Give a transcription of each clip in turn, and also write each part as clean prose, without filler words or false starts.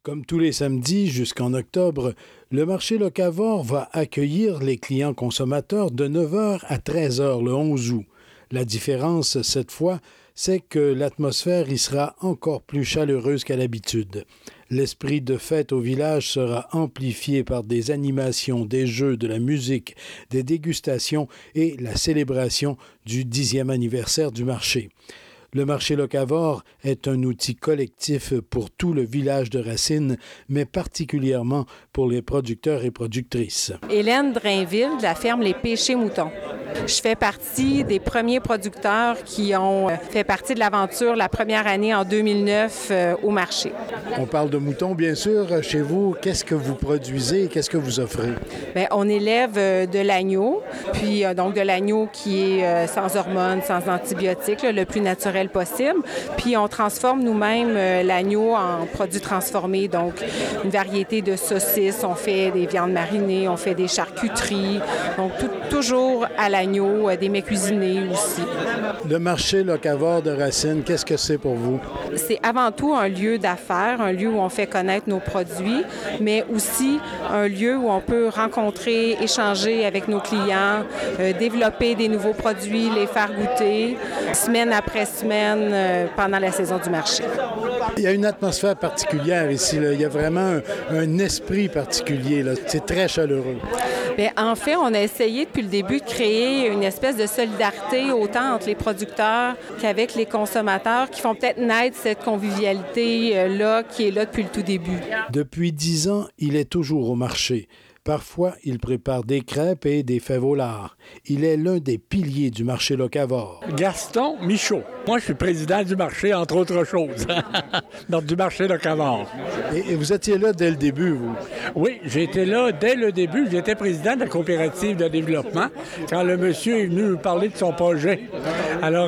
Comme tous les samedis jusqu'en octobre, le marché locavore va accueillir les clients consommateurs de 9h à 13h le 11 août. La différence, cette fois, c'est que l'atmosphère y sera encore plus chaleureuse qu'à l'habitude. L'esprit de fête au village sera amplifié par des animations, des jeux, de la musique, des dégustations et la célébration du 10e anniversaire du marché. Le marché locavore est un outil collectif pour tout le village de Racine, mais particulièrement pour les producteurs et productrices. Hélène Drainville de la ferme Les Péchés Moutons. Je fais partie des premiers producteurs qui ont fait partie de l'aventure la première année en 2009 au marché. On parle de moutons, bien sûr. Chez vous, qu'est-ce que vous produisez et qu'est-ce que vous offrez? Bien, on élève de l'agneau, puis donc de l'agneau qui est sans hormones, sans antibiotiques, le plus naturel possible. Puis on transforme nous-mêmes l'agneau en produits transformés, donc une variété de saucisses. On fait des viandes marinées, on fait des charcuteries, donc toujours à l'agneau, des mets cuisinés aussi. Le marché locavore de Racine, qu'est-ce que c'est pour vous? C'est avant tout un lieu d'affaires, un lieu où on fait connaître nos produits, mais aussi un lieu où on peut rencontrer, échanger avec nos clients, développer des nouveaux produits, les faire goûter, semaine après semaine, pendant la saison du marché. Il y a une atmosphère particulière ici, là. Il y a vraiment un esprit particulier, là. C'est très chaleureux. Bien, en fait, on a essayé depuis le début de créer une espèce de solidarité autant entre les producteurs qu'avec les consommateurs qui font peut-être naître cette convivialité-là qui est là depuis le tout début. Depuis 10 ans, il est toujours au marché. Parfois, il prépare des crêpes et des fèves au lard. Il est l'un des piliers du marché locavore. Gaston Michaud. Moi, je suis président du marché, entre autres choses. Donc, du marché locavore. Et vous étiez là dès le début, vous? Oui, j'ai été là dès le début. J'étais président de la coopérative de développement quand le monsieur est venu nous parler de son projet. Alors,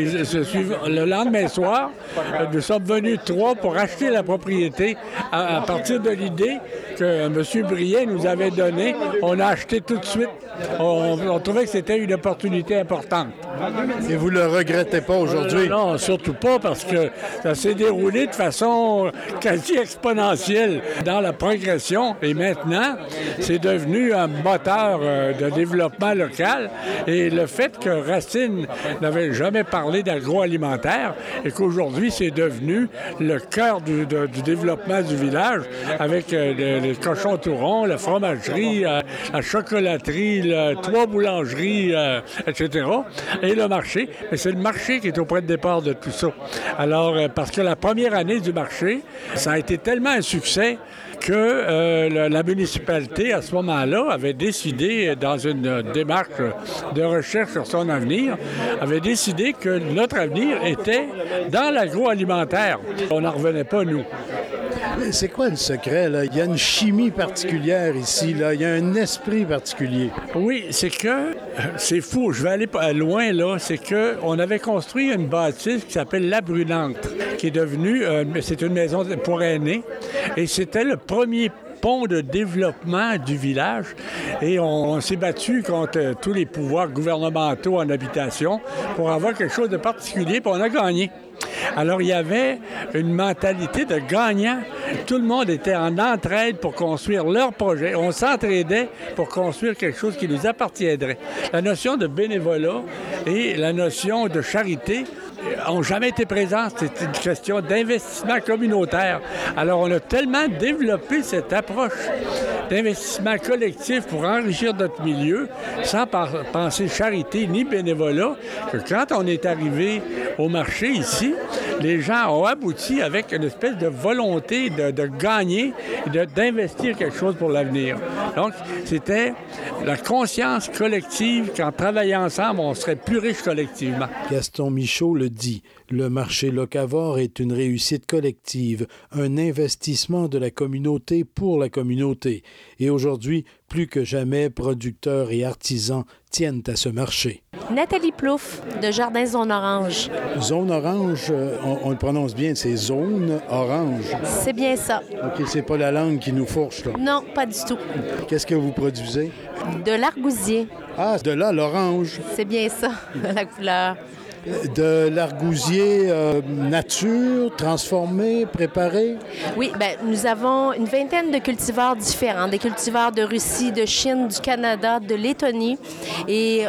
le lendemain soir, nous sommes venus 3 pour acheter la propriété à partir de l'idée que M. Briet nous avait donnée. On a acheté tout de suite. On trouvait que c'était une opportunité importante. Et vous ne le regrettez pas aujourd'hui? Non, surtout pas, parce que ça s'est déroulé de façon quasi exponentielle dans la progression. Et maintenant, c'est devenu un moteur de développement local. Et le fait que Racine n'avait jamais parlé d'agroalimentaire et qu'aujourd'hui, c'est devenu le cœur du développement du village avec les cochons tourons, la fromagerie, la chocolaterie, 3 boulangeries, etc. Et le marché. Mais c'est le marché qui est au point de départ de tout ça. Alors, parce que la première année du marché, ça a été tellement un succès que la municipalité, à ce moment-là, avait décidé, dans une démarche de recherche sur son avenir, avait décidé que notre avenir était dans l'agroalimentaire. On n'en revenait pas, nous. C'est quoi le secret, là? Il y a une chimie particulière ici, là. Il y a un esprit particulier. Oui, c'est que, c'est fou, je vais aller pas loin, là, c'est qu'on avait construit une bâtisse qui s'appelle La Brunante, qui est devenue, c'est une maison pour aînés, et c'était le premier pont de développement du village. Et on s'est battu contre tous les pouvoirs gouvernementaux en habitation pour avoir quelque chose de particulier, puis on a gagné. Alors, il y avait une mentalité de gagnant. Tout le monde était en entraide pour construire leur projet. On s'entraidait pour construire quelque chose qui nous appartiendrait. La notion de bénévolat et la notion de charité n'ont jamais été présentes. C'est une question d'investissement communautaire. Alors, on a tellement développé cette approche d'investissement collectif pour enrichir notre milieu, sans penser charité ni bénévolat, que quand on est arrivé au marché ici, les gens ont abouti avec une espèce de volonté de gagner et d'investir quelque chose pour l'avenir. Donc, c'était la conscience collective qu'en travaillant ensemble, on serait plus riche collectivement. Gaston Michaud le dit, le marché locavore est une réussite collective, un investissement de la communauté pour la communauté. Et aujourd'hui, plus que jamais, producteurs et artisans tiennent à ce marché. Nathalie Plouffe, de Jardin Zone Orange. Zone Orange, on le prononce bien, c'est Zone Orange. C'est bien ça. OK, c'est pas la langue qui nous fourche, là. Non, pas du tout. Qu'est-ce que vous produisez? De l'argousier. Ah, de là, l'orange. C'est bien ça, la couleur. de l'argousier nature, transformé, préparé? Oui, bien, nous avons une vingtaine de cultivars différents, des cultivars de Russie, de Chine, du Canada, de Lettonie. Et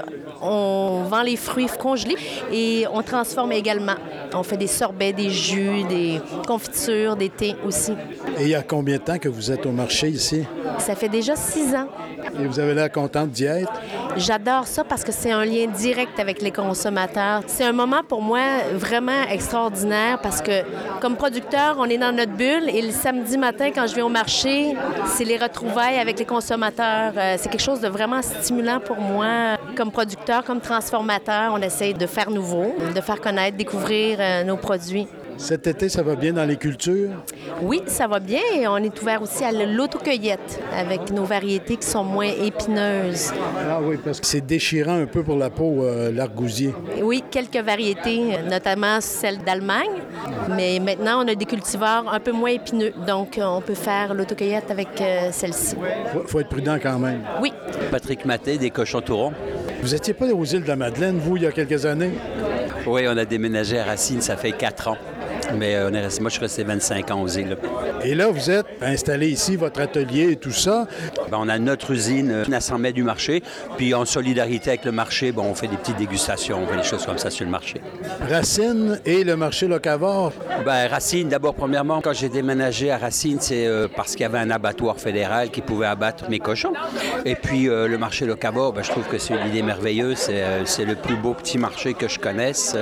on vend les fruits congelés et on transforme également. On fait des sorbets, des jus, des confitures, des thés aussi. Et il y a combien de temps que vous êtes au marché ici? Ça fait déjà 6 ans. Et vous avez l'air contente d'y être? J'adore ça parce que c'est un lien direct avec les consommateurs. C'est un moment pour moi vraiment extraordinaire parce que comme producteur, on est dans notre bulle et le samedi matin, quand je vais au marché, c'est les retrouvailles avec les consommateurs. C'est quelque chose de vraiment stimulant pour moi. Comme producteur, comme transformateur, on essaie de faire nouveau, de faire connaître, découvrir nos produits. Cet été, ça va bien dans les cultures? Oui, ça va bien et on est ouvert aussi à l'autocueillette avec nos variétés qui sont moins épineuses. Ah oui, parce que c'est déchirant un peu pour la peau, l'argousier. Oui, quelques variétés, notamment celles d'Allemagne, mais maintenant, on a des cultivars un peu moins épineux, donc on peut faire l'autocueillette avec celle-ci. Faut être prudent quand même. Oui. Patrick Maté, des Cochons-Tourons. Vous étiez pas aux îles de la Madeleine, vous, il y a quelques années? Oui, on a déménagé à Racine, ça fait 4 ans. Mais moi, je suis resté 25 ans aux îles. Et là, vous êtes installé ici, votre atelier et tout ça. On a notre usine à 100 mètres du marché. Puis en solidarité avec le marché, on fait des petites dégustations, on fait des choses comme ça sur le marché. Racine et le marché locavore? Racine, d'abord, premièrement, quand j'ai déménagé à Racine, c'est parce qu'il y avait un abattoir fédéral qui pouvait abattre mes cochons. Et puis le marché locavore, je trouve que c'est une idée merveilleuse. C'est le plus beau petit marché que je connaisse.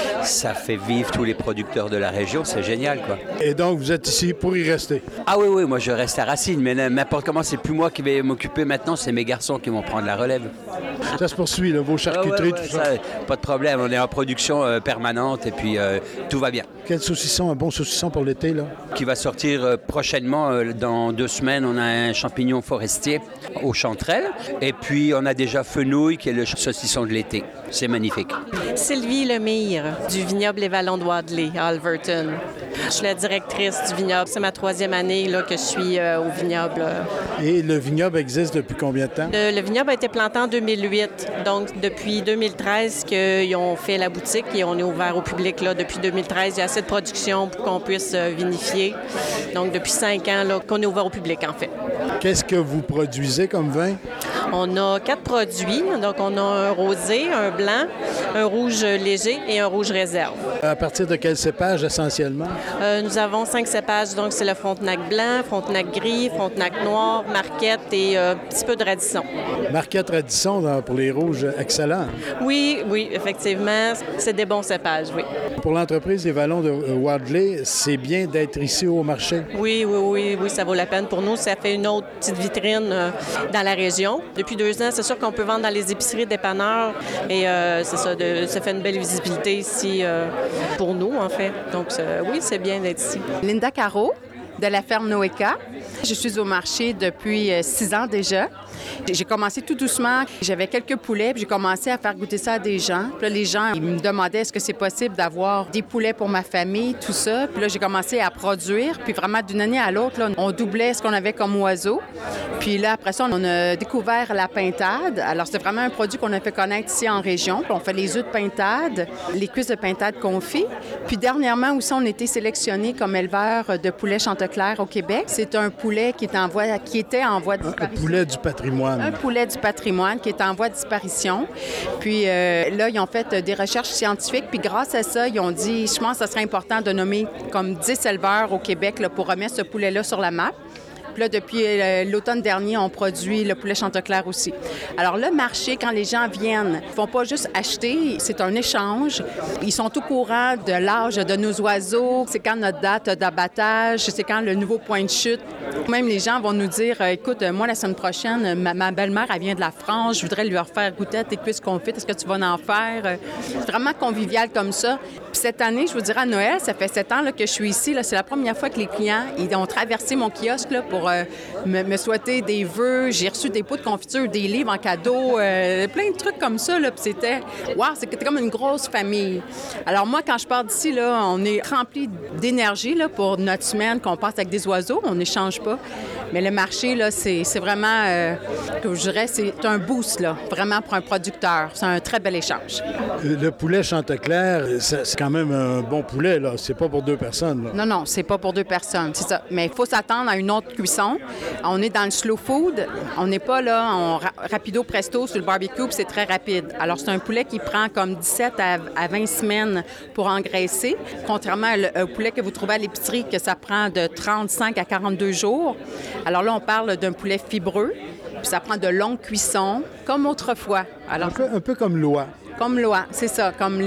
Ça fait vivre tous les producteurs de la région. C'est génial, quoi. Et donc, vous êtes ici pour y rester? Ah oui, moi je reste à Racine, mais n'importe comment, c'est plus moi qui vais m'occuper maintenant, c'est mes garçons qui vont prendre la relève. Ça se poursuit, là, vos charcuteries, tout ça? Pas de problème, on est en production permanente et puis tout va bien. Quel saucisson, un bon saucisson pour l'été, là? Qui va sortir prochainement, dans 2 semaines, on a un champignon forestier aux chanterelles et puis on a déjà Fenouil qui est le saucisson de l'été. C'est magnifique. Sylvie Lemire du vignoble Les Vallons de Wadley à Alverton. Je suis la directrice du vignoble. C'est ma 3e année là, que je suis au vignoble. Et le vignoble existe depuis combien de temps? Le vignoble a été planté en 2008. Donc, depuis 2013 qu'ils ont fait la boutique et on est ouvert au public. Là, depuis 2013, il y a assez de production pour qu'on puisse vinifier. Donc, depuis 5 ans là, qu'on est ouvert au public, en fait. Qu'est-ce que vous produisez comme vin? On a 4 produits. Donc, on a un rosé, un blanc, un rouge léger et un rouge réserve. À partir de quel cépage, essentiellement? Nous avons 5 cépages. Donc, c'est le Frontenac blanc, Frontenac gris, Frontenac noir, Marquette et un petit peu de Radisson. Marquette, Radisson, pour les rouges, excellent. Oui, effectivement. C'est des bons cépages, oui. Pour l'entreprise des Vallons de Wadley, c'est bien d'être ici au marché? Oui, ça vaut la peine pour nous. Ça fait une autre petite vitrine dans la région. Depuis 2 ans, c'est sûr qu'on peut vendre dans les épiceries, dépanneurs. Et c'est ça, ça fait une belle visibilité ici pour nous, en fait. Donc, oui, c'est bien d'être ici. Linda Caro, de la ferme Noéka. Je suis au marché depuis 6 ans déjà. J'ai commencé tout doucement. J'avais quelques poulets, puis j'ai commencé à faire goûter ça à des gens. Puis là, les gens, ils me demandaient est-ce que c'est possible d'avoir des poulets pour ma famille, tout ça. Puis là, j'ai commencé à produire. Puis vraiment, d'une année à l'autre, là, on doublait ce qu'on avait comme oiseaux. Puis là, après ça, on a découvert la pintade. Alors, c'est vraiment un produit qu'on a fait connaître ici en région. Puis on fait les œufs de pintade, les cuisses de pintade confits. Puis dernièrement aussi, on a été sélectionnés comme éleveur de poulet Chanteclair au Québec. C'est un poulet qui était en voie de disparition. Un poulet du patrimoine. Un poulet du patrimoine qui est en voie de disparition. Puis là, ils ont fait des recherches scientifiques. Puis grâce à ça, ils ont dit, je pense que ce serait important de nommer comme 10 éleveurs au Québec là, pour remettre ce poulet-là sur la map. Puis là, depuis l'automne dernier, on produit le poulet Chanteclair aussi. Alors, le marché, quand les gens viennent, ils ne font pas juste acheter, c'est un échange. Ils sont au courant de l'âge de nos oiseaux, c'est quand notre date d'abattage, c'est quand le nouveau point de chute. Même les gens vont nous dire, écoute, moi, la semaine prochaine, ma belle-mère, elle vient de la France, je voudrais lui refaire goûter à tes cuisses confites, est-ce que tu vas en faire? C'est vraiment convivial comme ça. Puis cette année, je vous dirais, à Noël, ça fait 7 ans là, que je suis ici. Là, c'est la première fois que les clients ils ont traversé mon kiosque là, pour me souhaiter des vœux. J'ai reçu des pots de confiture, des livres en cadeau, plein de trucs comme ça. Là, puis c'était comme une grosse famille. Alors moi, quand je pars d'ici, là, on est rempli d'énergie là, pour notre semaine qu'on passe avec des oiseaux. On n'échange pas. Mais le marché, là, c'est vraiment, que je dirais, c'est un boost, là, vraiment pour un producteur. C'est un très bel échange. Le poulet Chanteclair, c'est quand même un bon poulet, là. C'est pas pour 2 personnes, là. Non, c'est pas pour 2 personnes, c'est ça. Mais il faut s'attendre à une autre cuisson. On est dans le slow food. On n'est pas là, rapido presto sur le barbecue, puis c'est très rapide. Alors, c'est un poulet qui prend comme 17 à 20 semaines pour engraisser, contrairement au poulet que vous trouvez à l'épicerie, que ça prend de 35 à 42 jours. Alors là, on parle d'un poulet fibreux, puis ça prend de longues cuissons, comme autrefois. Alors, un peu comme l'oie. Comme l'oie, c'est ça. Comme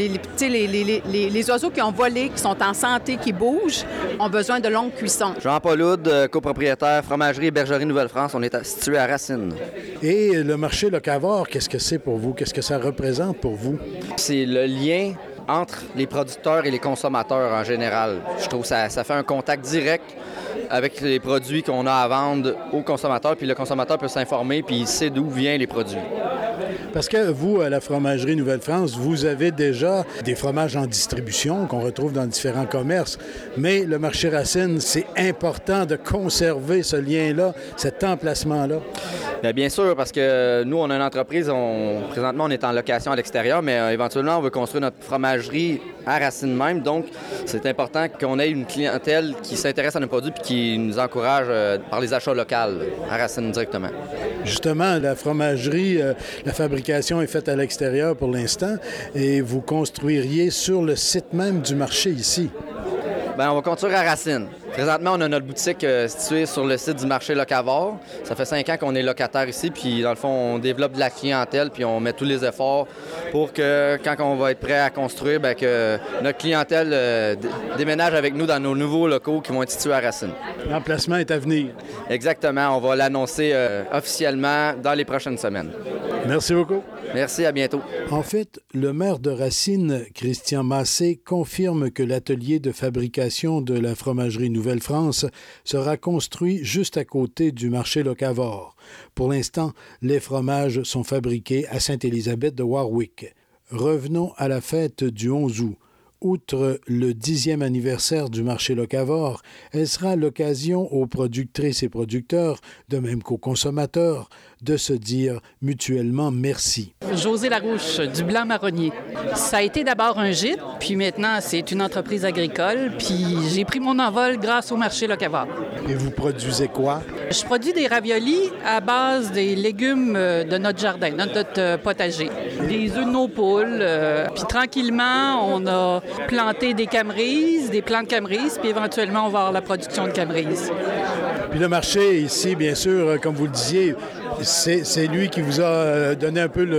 les oiseaux qui ont volé, qui sont en santé, qui bougent, ont besoin de longues cuissons. Jean-Paul Houd, copropriétaire, fromagerie et bergerie Nouvelle-France. On est situé à Racine. Et le marché locavore, qu'est-ce que c'est pour vous? Qu'est-ce que ça représente pour vous? C'est le lien entre les producteurs et les consommateurs en général. Je trouve que ça fait un contact direct avec les produits qu'on a à vendre aux consommateurs, puis le consommateur peut s'informer, puis il sait d'où viennent les produits. Parce que vous, à la fromagerie Nouvelle-France, vous avez déjà des fromages en distribution qu'on retrouve dans différents commerces, mais le marché Racine, c'est important de conserver ce lien-là, cet emplacement-là. Bien sûr, parce que nous, on a une entreprise, présentement, on est en location à l'extérieur, mais éventuellement, on veut construire notre fromagerie à Racine même. Donc, c'est important qu'on ait une clientèle qui s'intéresse à nos produits et qui nous encourage par les achats locaux à Racine directement. Justement, la fromagerie, la fabrication est faite à l'extérieur pour l'instant et vous construiriez sur le site même du marché ici. Bien, on va construire à Racine. Présentement, on a notre boutique située sur le site du marché Locavore. Ça fait 5 ans qu'on est locataire ici, puis dans le fond, on développe de la clientèle, puis on met tous les efforts pour que, quand on va être prêt à construire, bien, que notre clientèle déménage avec nous dans nos nouveaux locaux qui vont être situés à Racine. L'emplacement est à venir. Exactement. On va l'annoncer officiellement dans les prochaines semaines. Merci beaucoup. Merci, à bientôt. En fait, le maire de Racine, Christian Massé, confirme que l'atelier de fabrication de la fromagerie Nouvelle-France sera construit juste à côté du marché Locavore. Pour l'instant, les fromages sont fabriqués à Sainte-Élisabeth de Warwick. Revenons à la fête du 11 août. Outre le 10e anniversaire du marché Locavore, elle sera l'occasion aux productrices et producteurs, de même qu'aux consommateurs, de se dire mutuellement merci. José Larouche, du Blanc Marronnier. Ça a été d'abord un gîte, puis maintenant c'est une entreprise agricole, puis j'ai pris mon envol grâce au marché Locavore. Et vous produisez quoi? Je produis des raviolis à base des légumes de notre jardin, de notre potager. Des œufs de nos poules, puis tranquillement on a planté des camerises, des plants de camerises, puis éventuellement on va avoir la production de camerises. Puis le marché ici, bien sûr, comme vous le disiez, c'est lui qui vous a donné un peu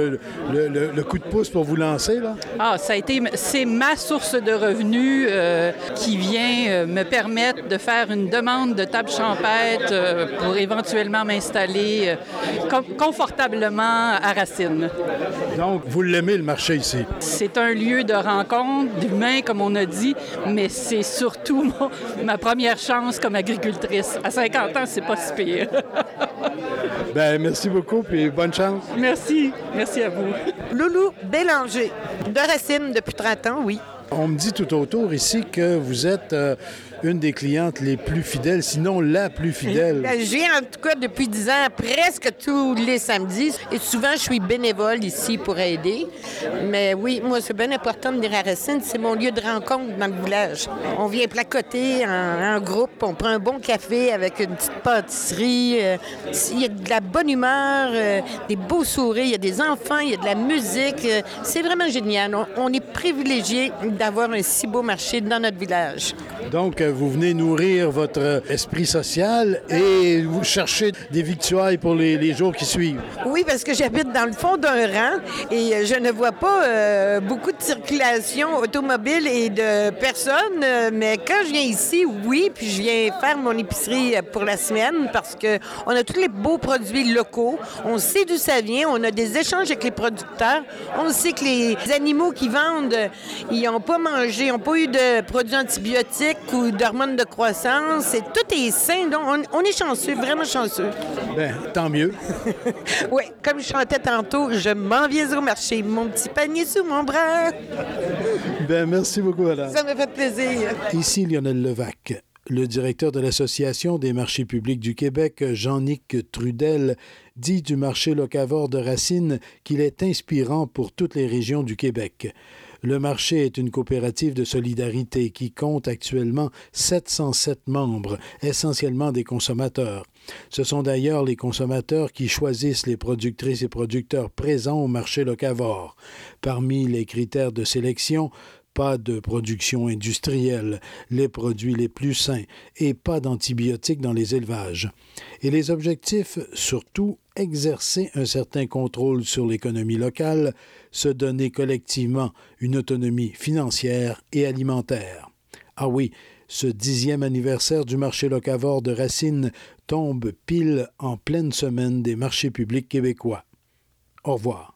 le coup de pouce pour vous lancer, là? Ah, c'est ma source de revenus qui vient me permettre de faire une demande de table champêtre pour éventuellement m'installer confortablement à Racine. Donc, vous l'aimez, le marché ici? C'est un lieu de rencontre, d'humain, comme on a dit, mais c'est surtout ma première chance comme agricultrice. À 50 ans, c'est pas si pire. Bien, merci beaucoup, puis bonne chance. Merci. Merci à vous. Loulou Bélanger, de Racine depuis 30 ans, oui. On me dit tout autour ici que vous êtes une des clientes les plus fidèles, sinon la plus fidèle. Ben, je viens en tout cas depuis 10 ans, presque tous les samedis. Et souvent, je suis bénévole ici pour aider. Mais oui, moi, c'est bien important de venir à Racine. C'est mon lieu de rencontre dans le village. On vient placoter en groupe. On prend un bon café avec une petite pâtisserie. Il y a de la bonne humeur, des beaux sourires. Il y a des enfants, il y a de la musique. C'est vraiment génial. On est privilégiés d'avoir un si beau marché dans notre village. Donc, vous venez nourrir votre esprit social et vous cherchez des victuailles pour les jours qui suivent. Oui, parce que j'habite dans le fond d'un rang et je ne vois pas beaucoup de circulation automobile et de personnes. Mais quand je viens ici, oui, puis je viens faire mon épicerie pour la semaine parce qu'on a tous les beaux produits locaux. On sait d'où ça vient. On a des échanges avec les producteurs. On sait que les animaux qui vendent, ils n'ont pas mangé, ils n'ont pas eu de produits antibiotiques. ou d'hormones de croissance. Tout est sain. Donc, on est chanceux, vraiment chanceux. Bien, tant mieux. Oui, comme je chantais tantôt, je m'en viens au marché, mon petit panier sous mon bras. Bien, merci beaucoup, madame. Ça me fait plaisir. Ici Lionel Levac. Le directeur de l'Association des marchés publics du Québec, Jean-Nic Trudel, dit du marché locavore de Racine qu'il est inspirant pour toutes les régions du Québec. Le marché est une coopérative de solidarité qui compte actuellement 707 membres, essentiellement des consommateurs. Ce sont d'ailleurs les consommateurs qui choisissent les productrices et producteurs présents au marché locavore. Parmi les critères de sélection, pas de production industrielle, les produits les plus sains et pas d'antibiotiques dans les élevages. Et les objectifs, surtout, exercer un certain contrôle sur l'économie locale, se donner collectivement une autonomie financière et alimentaire. Ah oui, ce 10e anniversaire du marché locavore de Racine tombe pile en pleine semaine des marchés publics québécois. Au revoir.